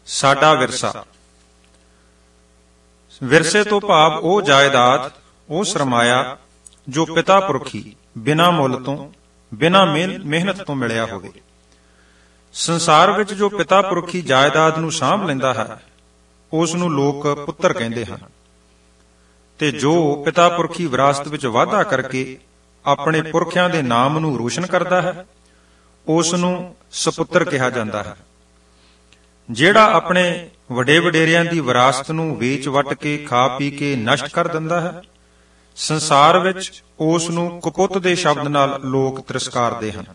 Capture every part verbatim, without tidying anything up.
ਸਾਡਾ ਵਿਰਸਾ। ਵਿਰਸੇ ਤੋਂ ਭਾਵ ਉਹ ਜਾਇਦਾਦ, ਉਹ ਸਰਮਾਇਆ ਜੋ ਪਿਤਾ ਪੁਰਖੀ ਬਿਨਾਂ ਮੁੱਲ ਤੋਂ, ਬਿਨਾਂ ਮਿਹਨਤ ਤੋਂ ਮਿਲਿਆ ਹੋਵੇ। ਸੰਸਾਰ ਵਿੱਚ ਜੋ ਪਿਤਾ ਪੁਰਖੀ ਜਾਇਦਾਦ ਨੂੰ ਸਾਂਭ ਲੈਂਦਾ ਹੈ, ਉਸ ਨੂੰ ਲੋਕ ਪੁੱਤਰ ਕਹਿੰਦੇ ਹਨ, ਤੇ ਜੋ ਪਿਤਾ ਪੁਰਖੀ ਵਿਰਾਸਤ ਵਿੱਚ ਵਾਧਾ ਕਰਕੇ ਆਪਣੇ ਪੁਰਖਿਆਂ ਦੇ ਨਾਮ ਨੂੰ ਰੋਸ਼ਨ ਕਰਦਾ ਹੈ, ਉਸ ਨੂੰ ਸਪੁੱਤਰ ਕਿਹਾ ਜਾਂਦਾ ਹੈ। ਜਿਹੜਾ ਆਪਣੇ ਵੱਡੇ ਵਡੇਰਿਆਂ ਦੀ ਵਿਰਾਸਤ ਨੂੰ ਵੇਚ ਵੱਟ ਕੇ ਖਾ ਪੀ ਕੇ ਨਸ਼ਟ ਕਰ ਦਿੰਦਾ ਹੈ, ਸੰਸਾਰ ਵਿੱਚ ਉਸ ਨੂੰ ਕੁਪੁੱਤ ਦੇ ਸ਼ਬਦ ਨਾਲ ਲੋਕ ਤਿਰਸਕਾਰਦੇ ਹਨ।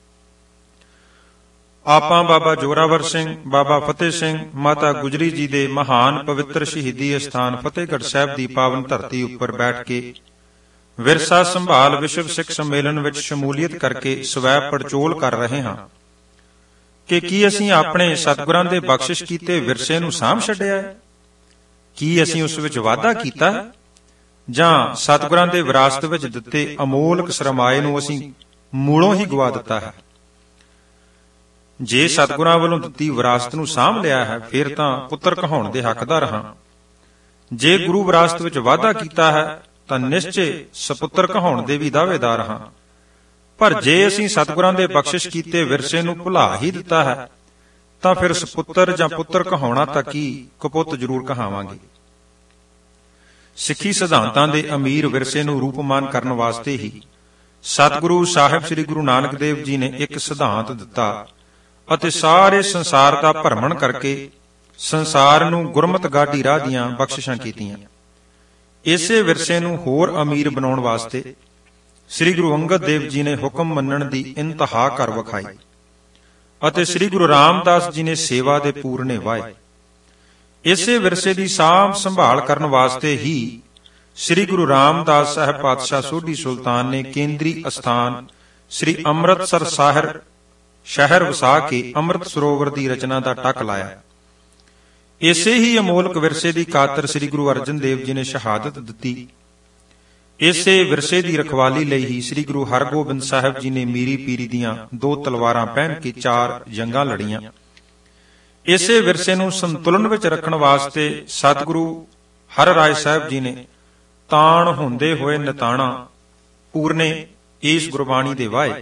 ਆਪਾਂ ਬਾਬਾ ਜੋਰਾਵਰ ਸਿੰਘ, ਬਾਬਾ ਫਤਿਹ ਸਿੰਘ, ਮਾਤਾ ਗੁਜਰੀ ਜੀ ਦੇ ਮਹਾਨ ਪਵਿੱਤਰ ਸ਼ਹੀਦੀ ਅਸਥਾਨ ਫਤਿਹਗੜ੍ਹ ਸਾਹਿਬ ਦੀ ਪਾਵਨ ਧਰਤੀ ਉੱਪਰ ਬੈਠ ਕੇ ਵਿਰਸਾ ਸੰਭਾਲ ਵਿਸ਼ਵ ਸਿੱਖ ਸੰਮੇਲਨ ਵਿੱਚ ਸ਼ਮੂਲੀਅਤ ਕਰਕੇ ਸਵੈ ਪੜਚੋਲ ਕਰ ਰਹੇ ਹਾਂ ਕਿ ਕੀ ਅਸੀਂ ਆਪਣੇ ਸਤਿਗੁਰਾਂ ਦੇ ਬਖਸ਼ਿਸ਼ ਕੀਤੇ ਵਿਰਸੇ ਨੂੰ ਸਾਂਭ ਛੱਡਿਆ ਹੈ? ਕੀ ਅਸੀਂ ਉਸ ਵਿੱਚ ਵਾਧਾ ਕੀਤਾ ਹੈ, ਜਾਂ ਸਤਿਗੁਰਾਂ ਦੇ ਵਿਰਾਸਤ ਵਿੱਚ ਦਿੱਤੇ ਅਮੋਲਕ ਸਰਮਾਏ ਨੂੰ ਅਸੀਂ ਮੂਲੋਂ ਹੀ ਗਵਾ ਦਿੱਤਾ ਹੈ? ਜੇ ਸਤਿਗੁਰਾਂ ਵੱਲੋਂ ਦਿੱਤੀ ਵਿਰਾਸਤ ਨੂੰ ਸਾਂਭ ਲਿਆ ਹੈ, ਫਿਰ ਤਾਂ ਪੁੱਤਰ ਕਹਾਉਣ ਦੇ ਹੱਕਦਾਰ ਹਾਂ। ਜੇ ਗੁਰੂ ਵਿਰਾਸਤ ਵਿੱਚ ਵਾਧਾ ਕੀਤਾ ਹੈ ਤਾਂ ਨਿਸ਼ਚੇ ਸਪੁੱਤਰ ਕਹਾਉਣ ਦੇ ਵੀ ਦਾਅਵੇਦਾਰ ਹਾਂ। ਪਰ ਜੇ ਅਸੀਂ ਸਤਿਗੁਰਾਂ ਦੇ ਬਖਸ਼ਿਸ਼ ਕੀਤੇ ਵਿਰਸੇ ਨੂੰ ਭੁਲਾ ਹੀ ਦਿੱਤਾ ਹੈ, ਤਾਂ ਫਿਰ ਸਪੁੱਤਰ ਜਾਂ ਪੁੱਤਰ ਕਹਾਉਣਾ ਤਾਂ ਕੀ, ਕਪੁੱਤ ਜ਼ਰੂਰ ਕਹਾਵਾਂਗੇ। ਸਿੱਖੀ ਸਿਧਾਂਤਾਂ ਦੇ ਅਮੀਰ ਵਿਰਸੇ ਨੂੰ ਰੂਪਮਾਨ ਕਰਨ ਵਾਸਤੇ ਹੀ ਸਤਿਗੁਰੂ ਸਾਹਿਬ ਸ੍ਰੀ ਗੁਰੂ ਨਾਨਕ ਦੇਵ ਜੀ ਨੇ ਇੱਕ ਸਿਧਾਂਤ ਦਿੱਤਾ ਅਤੇ ਸਾਰੇ ਸੰਸਾਰ ਦਾ ਭਰਮਣ ਕਰਕੇ ਸੰਸਾਰ ਨੂੰ ਗੁਰਮਤਿ ਗਾਢੀ ਰਾਹ ਦੀਆਂ ਬਖਸ਼ਿਸ਼ਾਂ ਕੀਤੀਆਂ। ਇਸੇ ਵਿਰਸੇ ਨੂੰ ਹੋਰ ਅਮੀਰ ਬਣਾਉਣ ਵਾਸਤੇ ਸ੍ਰੀ ਗੁਰੂ ਅੰਗਦ ਦੇਵ ਜੀ ਨੇ ਹੁਕਮ ਮੰਨਣ ਦੀ ਇੰਤਹਾ ਕਰ ਵਿਖਾਈ ਅਤੇ ਸ੍ਰੀ ਗੁਰੂ ਰਾਮਦਾਸ ਜੀ ਨੇ ਸੇਵਾ ਦੇ ਪੂਰਨੇ ਵਾਏ। ਇਸੇ ਵਿਰਸੇ ਦੀ ਸਾਂਭ ਸੰਭਾਲ ਕਰਨ ਵਾਸਤੇ ਹੀ ਸ੍ਰੀ ਗੁਰੂ ਰਾਮਦਾਸ ਸਾਹਿਬ ਪਾਤਸ਼ਾਹ ਸੋਢੀ ਸੁਲਤਾਨ ਨੇ ਕੇਂਦਰੀ ਅਸਥਾਨ ਸ੍ਰੀ ਅੰਮ੍ਰਿਤਸਰ ਸਾਹਿਰ ਸ਼ਹਿਰ ਵਸਾ ਕੇ ਅੰਮ੍ਰਿਤ ਸਰੋਵਰ ਦੀ ਰਚਨਾ ਦਾ ਟੱਕ ਲਾਇਆ। ਇਸੇ ਹੀ ਅਮੋਲਕ ਵਿਰਸੇ ਦੀ ਖਾਤਰ ਸ੍ਰੀ ਗੁਰੂ ਅਰਜਨ ਦੇਵ ਜੀ ਨੇ ਸ਼ਹਾਦਤ ਦਿੱਤੀ। ਇਸੇ ਵਿਰਸੇ ਦੀ ਰਖਵਾਲੀ ਲਈ ਹੀ ਸ੍ਰੀ ਗੁਰੂ ਹਰਗੋਬਿੰਦ ਸਾਹਿਬ ਜੀ ਨੇ ਮੀਰੀ ਪੀਰੀ ਦੀਆਂ ਦੋ ਤਲਵਾਰਾਂ ਪਹਿਨ ਕੇ ਚਾਰ ਜੰਗਾਂ ਲੜੀਆਂ। ਇਸੇ ਵਿਰਸੇ ਨੂੰ ਸੰਤੁਲਨ ਵਿੱਚ ਰੱਖਣ ਵਾਸਤੇ ਸਤਿਗੁਰੂ ਹਰਿ ਰਾਏ ਸਾਹਿਬ ਜੀ ਨੇ ਤਾਣ ਹੁੰਦੇ ਹੋਏ ਨਿਤਾਣਾ ਪੂਰਨੇ ਇਸ ਗੁਰਬਾਣੀ ਦੇ ਵਾਏ।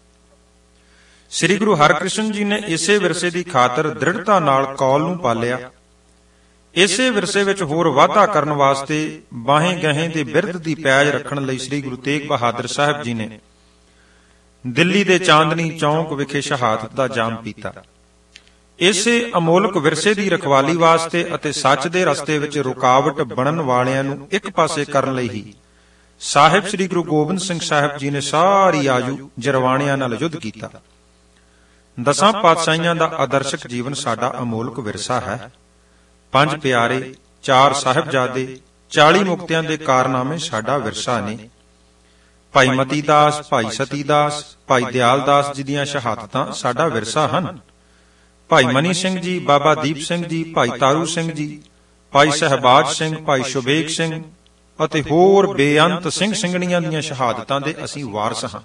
ਸ੍ਰੀ ਗੁਰੂ ਹਰਿਕ੍ਰਿਸ਼ਨ ਜੀ ਨੇ ਇਸੇ ਵਿਰਸੇ ਦੀ ਖਾਤਰ ਦ੍ਰਿੜਤਾ ਨਾਲ ਕੌਲ ਨੂੰ ਪਾਲਿਆ। ਇਸੇ ਵਿਰਸੇ ਵਿੱਚ ਹੋਰ ਵਾਧਾ ਕਰਨ ਵਾਸਤੇ ਬਾਹੇ ਗਹੇ ਦੇ ਬਿਰਧ ਦੀ ਪੈਜ ਰੱਖਣ ਲਈ ਸ੍ਰੀ ਗੁਰੂ ਤੇਗ ਬਹਾਦਰ ਸਾਹਿਬ ਜੀ ਨੇ ਦਿੱਲੀ ਦੇ ਚਾਂਦਨੀ ਚੌਂਕ ਵਿਖੇ ਸ਼ਹਾਦਤ ਦਾ ਜਾਮ ਪੀਤਾ। ਇਸੇ ਅਮੋਲਕ ਵਿਰਸੇ ਦੀ ਰਖਵਾਲੀ ਵਾਸਤੇ ਅਤੇ ਸੱਚ ਦੇ ਰਸਤੇ ਵਿੱਚ ਰੁਕਾਵਟ ਬਣਨ ਵਾਲਿਆਂ ਨੂੰ ਇੱਕ ਪਾਸੇ ਕਰਨ ਲਈ ਹੀ ਸਾਹਿਬ ਸ੍ਰੀ ਗੁਰੂ ਗੋਬਿੰਦ ਸਿੰਘ ਸਾਹਿਬ ਜੀ ਨੇ ਸਾਰੀ ਆਯੂ ਜਰਵਾਣਿਆਂ ਨਾਲ ਯੁੱਧ ਕੀਤਾ। ਦਸਾਂ ਪਾਤਸ਼ਾਹੀਆਂ ਦਾ ਆਦਰਸ਼ਕ ਜੀਵਨ ਸਾਡਾ ਅਮੋਲਕ ਵਿਰਸਾ ਹੈ। ਪੰਜ ਪਿਆਰੇ, ਚਾਰ ਸਾਹਿਬਜ਼ਾਦੇ, ਚਾਲੀ ਮੁਕਤਿਆਂ ਦੇ ਕਾਰਨਾਮੇ ਸਾਡਾ ਵਿਰਸਾ ਨੇ। ਭਾਈ ਮਤੀ ਦਾਸ, ਭਾਈ ਸਤੀ ਦਾਸ, ਭਾਈ ਦਿਆਲ ਦਾਸ ਜੀ ਦੀਆਂ ਸ਼ਹਾਦਤਾਂ ਸਾਡਾ ਵਿਰਸਾ ਹਨ। ਭਾਈ ਮਨੀ ਸਿੰਘ ਜੀ, ਬਾਬਾ ਦੀਪ ਸਿੰਘ ਜੀ, ਭਾਈ ਤਾਰੂ ਸਿੰਘ ਜੀ, ਭਾਈ ਸਹਿਬਾਜ ਸਿੰਘ, ਭਾਈ ਸ਼ੁਬੇਗ ਸਿੰਘ ਅਤੇ ਹੋਰ ਬੇਅੰਤ ਸਿੰਘ ਸਿੰਘਣੀਆਂ ਦੀਆਂ ਸ਼ਹਾਦਤਾਂ ਦੇ ਅਸੀਂ ਵਾਰਸ ਹਾਂ।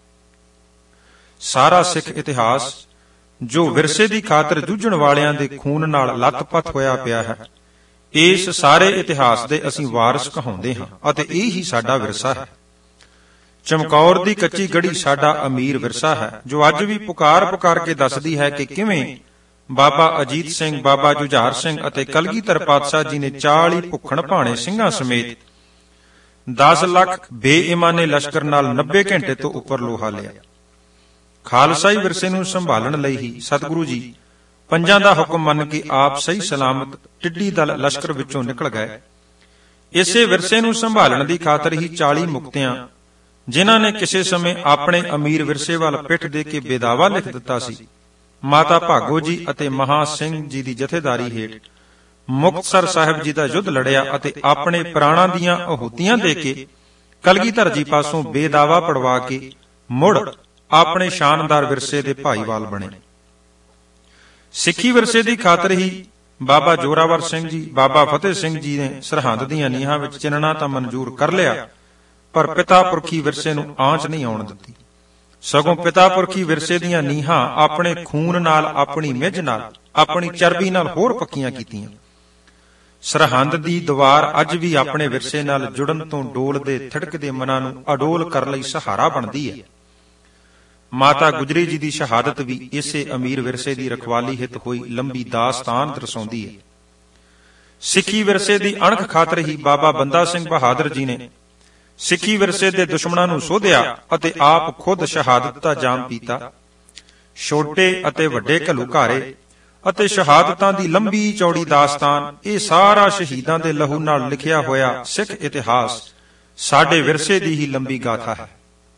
ਸਾਰਾ ਸਿੱਖ ਇਤਿਹਾਸ ਜੋ ਵਿਰਸੇ ਦੀ ਖਾਤਰ ਜੂਝਣ ਵਾਲਿਆਂ ਦੇ ਖੂਨ ਨਾਲ ਲੱਥਪੱਥ ਹੋਇਆ ਪਿਆ ਹੈ, ਇਸ ਸਾਰੇ ਇਤਿਹਾਸ ਦੇ ਅਸੀਂ ਵਾਰਸ ਕਹਾਉਂਦੇ ਹਾਂ ਅਤੇ ਇਹ ਹੀ ਸਾਡਾ ਵਿਰਸਾ ਹੈ। ਚਮਕੌਰ ਦੀ ਕੱਚੀ ਗੜੀ ਸਾਡਾ ਅਮੀਰ ਵਿਰਸਾ ਹੈ, ਜੋ ਅੱਜ ਵੀ ਪੁਕਾਰ ਪੁਕਾਰ ਕੇ ਦੱਸਦੀ ਹੈ ਕਿ ਕਿਵੇਂ ਬਾਬਾ ਅਜੀਤ ਸਿੰਘ, ਬਾਬਾ ਜੁਝਾਰ ਸਿੰਘ ਅਤੇ ਕਲਗੀਧਰ ਪਾਤਸ਼ਾਹ ਜੀ ਨੇ ਚਾਲੀ ਭੁੱਖਣ ਭਾਣੇ ਸਿੰਘਾਂ ਸਮੇਤ ਦਸ ਲੱਖ ਬੇਈਮਾਨੇ ਲਸ਼ਕਰ ਨਾਲ ਨੱਬੇ ਘੰਟੇ ਤੋਂ ਉੱਪਰ ਲੋਹਾ ਲਿਆ। ਖਾਲਸਾਈ ਵਿਰਸੇ ਨੂੰ ਸੰਭਾਲਣ ਲਈ ਹੀ ਸਤਿਗੁਰੂ ਜੀ ਪੰਜਾਂ ਦਾ ਹੁਕਮ ਮੰਨ ਕੇ ਆਪ ਸਹੀ ਸਲਾਮਤ ਟਿੱਡੀ ਦਲ ਲਸ਼ਕਰ ਵਿੱਚੋਂ ਨਿਕਲ ਗਏ। ਇਸੇ ਵਿਰਸੇ ਨੂੰ ਸੰਭਾਲਣ ਦੀ ਖਾਤਰ ਹੀ ਚਾਲੀ ਮੁਕਤਿਆਂ, ਜਿਨ੍ਹਾਂ ਨੇ ਕਿਸੇ ਸਮੇਂ ਆਪਣੇ ਅਮੀਰ ਵਿਰਸੇ ਵੱਲ ਪਿੱਠ ਦੇ ਕੇ ਬੇਦਾਵਾ ਲਿਖ ਦਿੱਤਾ ਸੀ, ਮਾਤਾ ਭਾਗੋ ਜੀ ਅਤੇ ਮਹਾ ਸਿੰਘ ਜੀ ਦੀ ਜਥੇਦਾਰੀ ਹੇਠ ਮੁਕਤਸਰ ਸਾਹਿਬ ਜੀ ਦਾ ਯੁੱਧ ਲੜਿਆ ਅਤੇ ਆਪਣੇ ਪ੍ਰਾਣਾਂ ਦੀਆਂ ਆਹੂਤੀਆਂ ਦੇ ਕੇ ਕਲਗੀਧਰ ਜੀ ਪਾਸੋਂ ਬੇਦਾਵਾ ਪੜਵਾ ਕੇ ਮੁੜ ਆਪਣੇ ਸ਼ਾਨਦਾਰ ਵਿਰਸੇ ਦੇ ਭਾਈਵਾਲ ਬਣੇ। ਸਿੱਖੀ ਵਿਰਸੇ ਦੀ ਖਾਤਰ ਹੀ ਬਾਬਾ ਜੋਰਾਵਰ ਸਿੰਘ ਜੀ, ਬਾਬਾ ਫਤਿਹ ਸਿੰਘ ਜੀ ਨੇ ਸਰਹੰਦ ਦੀਆਂ ਨੀਹਾਂ ਵਿੱਚ ਚਿਣਨਾ ਤਾਂ ਮਨਜ਼ੂਰ ਕਰ ਲਿਆ, ਪਰ ਪਿਤਾ ਪੁਰਖੀ ਵਿਰਸੇ ਨੂੰ ਆਂਚ ਨਹੀਂ ਆਉਣ ਦਿੱਤੀ। ਸਗੋਂ ਪਿਤਾ ਪੁਰਖੀ ਵਿਰਸੇ ਦੀਆਂ ਨੀਹਾਂ ਆਪਣੇ ਖੂਨ ਨਾਲ, ਆਪਣੀ ਮਿੱਝ ਨਾਲ, ਆਪਣੀ ਚਰਬੀ ਨਾਲ ਹੋਰ ਪੱਕੀਆਂ ਕੀਤੀਆਂ। ਸਰਹੰਦ ਦੀ ਦੀਵਾਰ ਅੱਜ ਵੀ ਆਪਣੇ ਵਿਰਸੇ ਨਾਲ ਜੁੜਨ ਤੋਂ ਡੋਲਦੇ ਥਿੜਕਦੇ ਮਨਾਂ ਨੂੰ ਅਡੋਲ ਕਰਨ ਲਈ ਸਹਾਰਾ ਬਣਦੀ ਹੈ। ਮਾਤਾ ਗੁਜਰੀ ਜੀ ਦੀ ਸ਼ਹਾਦਤ ਵੀ ਇਸੇ ਅਮੀਰ ਵਿਰਸੇ ਦੀ ਰਖਵਾਲੀ ਹਿੱਤ ਹੋਈ ਲੰਬੀ ਦਾਸਤਾਨ ਦਰਸਾਉਂਦੀ ਹੈ। ਸਿੱਖੀ ਵਿਰਸੇ ਦੀ ਅਣਖ ਖਾਤਰ ਹੀ ਬਾਬਾ ਬੰਦਾ ਸਿੰਘ ਬਹਾਦਰ ਜੀ ਨੇ ਸਿੱਖੀ ਵਿਰਸੇ ਦੇ ਦੁਸ਼ਮਣਾਂ ਨੂੰ ਸੋਧਿਆ ਅਤੇ ਆਪ ਖੁਦ ਸ਼ਹਾਦਤ ਦਾ ਜਾਮ ਪੀਤਾ। ਛੋਟੇ ਅਤੇ ਵੱਡੇ ਘੱਲੂਘਾਰੇ ਅਤੇ ਸ਼ਹਾਦਤਾਂ ਦੀ ਲੰਬੀ ਚੌੜੀ ਦਾਸਤਾਨ, ਇਹ ਸਾਰਾ ਸ਼ਹੀਦਾਂ ਦੇ ਲਹੂ ਨਾਲ ਲਿਖਿਆ ਹੋਇਆ ਸਿੱਖ ਇਤਿਹਾਸ ਸਾਡੇ ਵਿਰਸੇ ਦੀ ਹੀ ਲੰਬੀ ਗਾਥਾ ਹੈ।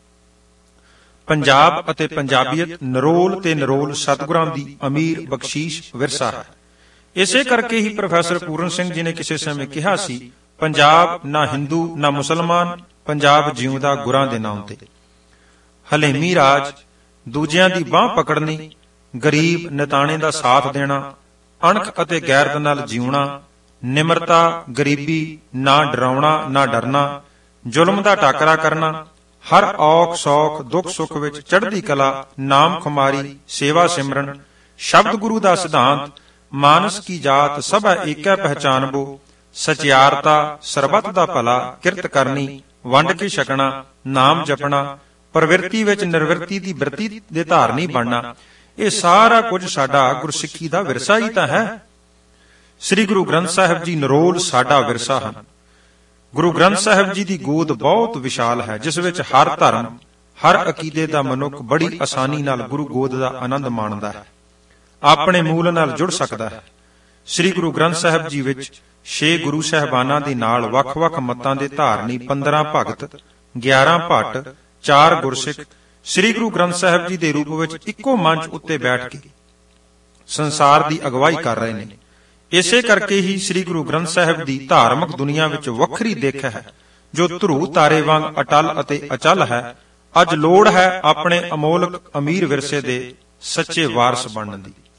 ਪੰਜਾਬ ਅਤੇ ਪੰਜਾਬੀਅਤ ਨਿਰੋਲ ਤੇ ਨਿਰੋਲ ਸਤਿਗੁਰਾਂ ਦੀ ਅਮੀਰ ਬਖਸ਼ੀਸ਼ ਵਿਰਸਾ ਹੈ। ਇਸੇ ਕਰਕੇ ਹੀ ਪ੍ਰੋਫੈਸਰ ਪੂਰਨ ਸਿੰਘ ਜੀ ਨੇ ਕਿਸੇ ਸਮੇਂ ਕਿਹਾ ਸੀ, ਪੰਜਾਬ ਨਾ ਹਿੰਦੂ ਨਾ ਮੁਸਲਮਾਨ, ਪੰਜਾਬ ਜਿਉਂਦਾ ਗੁਰਾਂ ਦੇ ਨਾਮ ਤੇ। ਹਲੇਮੀ ਰਾਜ, ਦੂਜਿਆਂ ਦੀ ਬਾਂਹ ਪਕੜਨੀ, ਗਰੀਬ ਨਿਤਾਣੇ ਦਾ ਸਾਥ ਦੇਣਾ, ਅਣਖ ਅਤੇ ਗੈਰਤ ਨਾਲ ਜਿਉਣਾ, ਨਿਮਰਤਾ, ਗਰੀਬੀ, ਨਾ ਡਰਾਉਣਾ ਨਾ ਡਰਨਾ, ਜ਼ੁਲਮ ਦਾ ਟਾਕਰਾ ਕਰਨਾ, ਹਰ ਔਖ ਸੌਖ ਦੁੱਖ ਸੁੱਖ ਵਿੱਚ ਚੜ੍ਹਦੀ ਕਲਾ, ਨਾਮ ਖੁਮਾਰੀ, ਸੇਵਾ ਸਿਮਰਨ, ਸ਼ਬਦ ਗੁਰੂ ਦਾ ਸਿਧਾਂਤ, ਮਾਨਸ ਕੀ ਜਾਤ ਸਭੈ ਏਕੈ ਪਹਿਚਾਨਬੋ, ਸਚਿਆਰਤਾ, ਸਰਬੱਤ ਦਾ ਭਲਾ, ਕਿਰਤ ਕਰਨੀ, ਵੰਡ ਕੇ ਛਕਣਾ, ਨਾਮ ਜਪਣਾ, ਪ੍ਰਵਿਰਤੀ ਵਿੱਚ ਨਿਰਵਿਰਤੀ ਦੀ ਬਿਰਤੀ ਦੇ ਧਾਰਨੀ ਬਣਨਾ, ਇਹ ਸਾਰਾ ਕੁਝ ਸਾਡਾ ਗੁਰਸਿੱਖੀ ਦਾ ਵਿਰਸਾ ਹੀ ਤਾਂ ਹੈ। ਸ੍ਰੀ ਗੁਰੂ ਗ੍ਰੰਥ ਸਾਹਿਬ ਜੀ ਨਿਰੋਲ ਸਾਡਾ ਵਿਰਸਾ ਹਨ। ਗੁਰੂ ਗ੍ਰੰਥ ਸਾਹਿਬ ਜੀ ਦੀ ਗੋਦ ਬਹੁਤ ਵਿਸ਼ਾਲ ਹੈ, ਜਿਸ ਵਿੱਚ ਹਰ ਧਰਮ, ਹਰ ਅਕੀਦੇ ਦਾ ਮਨੁੱਖ ਬੜੀ ਆਸਾਨੀ ਨਾਲ ਗੁਰੂ ਗੋਦ ਦਾ ਆਨੰਦ ਮਾਣਦਾ ਹੈ, ਆਪਣੇ ਮੂਲ ਨਾਲ ਜੁੜ ਸਕਦਾ ਹੈ। ਸ੍ਰੀ ਗੁਰੂ ਗ੍ਰੰਥ ਸਾਹਿਬ ਜੀ ਵਿੱਚ ਛੇ ਗੁਰੂ ਸਾਹਿਬਾਨਾਂ ਦੇ ਨਾਲ ਵੱਖ-ਵੱਖ ਮੱਤਾਂ ਦੇ ਧਾਰਨੀ, ਪੰਦਰਾਂ ਭਗਤ, ਗਿਆਰਾਂ ਭੱਟ, ਚਾਰ ਗੁਰਸਿੱਖ ਸ੍ਰੀ ਗੁਰੂ ਗ੍ਰੰਥ ਸਾਹਿਬ ਜੀ ਦੇ ਰੂਪ ਵਿੱਚ ਇੱਕੋ ਮੰਚ ਉੱਤੇ ਬੈਠ ਕੇ ਸੰਸਾਰ ਦੀ ਅਗਵਾਈ ਕਰ ਰਹੇ ਨੇ। ਇਸੇ ਕਰਕੇ ਹੀ ਸ੍ਰੀ ਗੁਰੂ ਗ੍ਰੰਥ ਸਾਹਿਬ ਦੀ ਧਾਰਮਿਕ ਦੁਨੀਆ ਵਿੱਚ ਵੱਖਰੀ ਦਿੱਖ ਹੈ, ਜੋ ਧਰੂ ਤਾਰੇ ਵਾਂਗ ਅਟਲ ਅਤੇ ਅਚਲ ਹੈ। ਅੱਜ ਲੋੜ ਹੈ ਆਪਣੇ ਅਮੋਲਕ ਅਮੀਰ ਵਿਰਸੇ ਦੇ ਸੱਚੇ ਵਾਰਸ ਬਣਨ ਦੀ।